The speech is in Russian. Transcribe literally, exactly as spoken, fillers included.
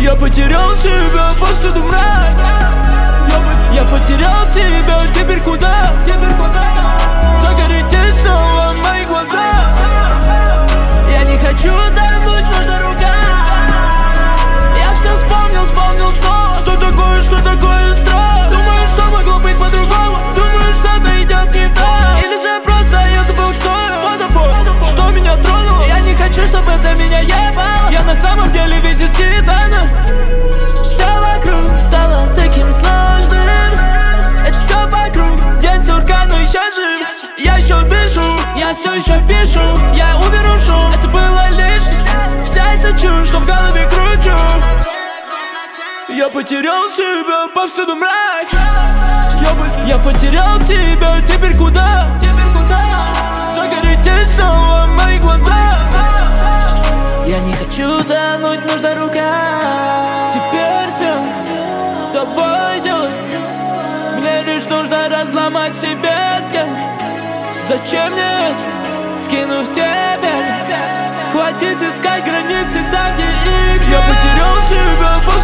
Я потерял себя, повсюду мрак. Я, по я потерял себя, теперь куда? Теперь куда? Загорите снова мои глаза. Я не хочу тонуть, нужна рука. Я все вспомнил, вспомнил снова. Что такое, что такое страх? Думаю, что могло быть по-другому. Думаю, что-то идет не так. Или же просто я забыл, кто я. Водопой, что меня тронуло. Я не хочу, чтобы это меня ебало. Я на самом деле ведь из титана. Все вокруг стало таким сложным. Это все вокруг, день сурка, но еще жив. Я еще дышу, я все еще пишу. Я уберу шум, это было лишним. Вся эта чушь, что в голове кручу. Я потерял себя, повсюду мрак. Я, по я потерял себя, теперь куда? Теперь куда? Загорите снова мои глаза. Я не хочу тонуть, нужна рука. Теперь смех, давай делай. Мне лишь нужно разломать себе стены. Зачем мне это? Скину все беды. Хватит искать границы там, где их нет. Я потерял себя.